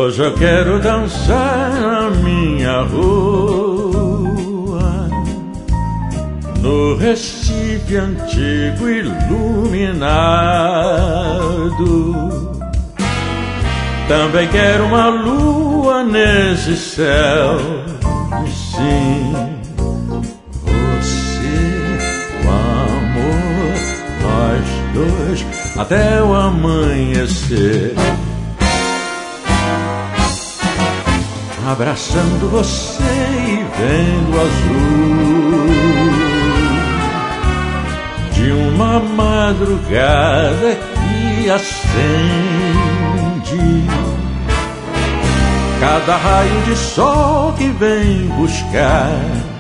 Hoje eu quero dançar na minha rua, no Recife antigo iluminado. Também quero uma lua nesse céu, e sim, você, o amor, nós dois, até o amanhecer. Abraçando você e vendo o azul de uma madrugada que acende cada raio de sol que vem buscar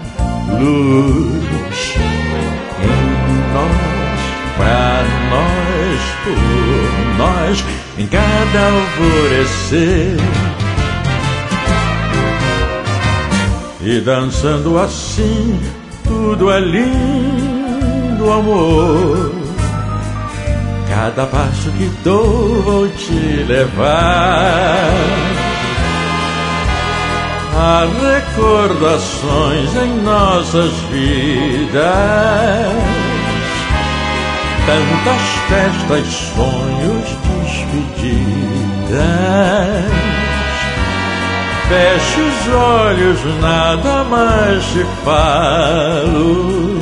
luz em nós, pra nós, por nós, em cada alvorecer. E dançando assim, tudo é lindo, amor. Cada passo que dou vou te levar a recordações em nossas vidas. Tantas festas, sonhos, despedidas. Feche os olhos, nada mais te falo.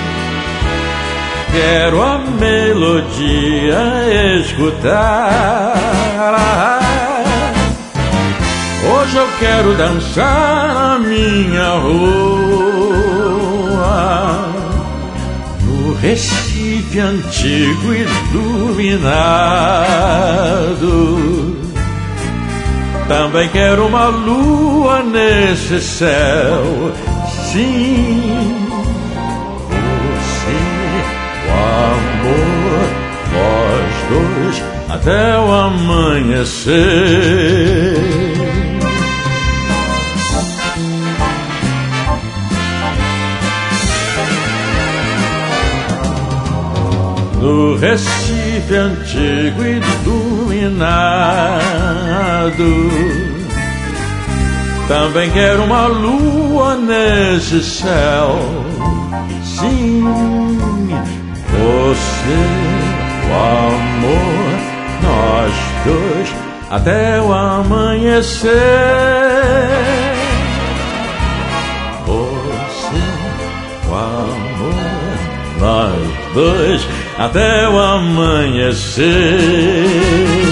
Quero a melodia escutar. Hoje eu quero dançar na minha rua, no Recife antigo iluminado. Também quero uma lua nesse céu, sim, você, o amor, nós dois, até o amanhecer. No Recife antigo iluminado, também quero uma lua nesse céu, sim, você, o amor, nós dois, até o amanhecer. Você, o amor, nós dois, até o amanhecer.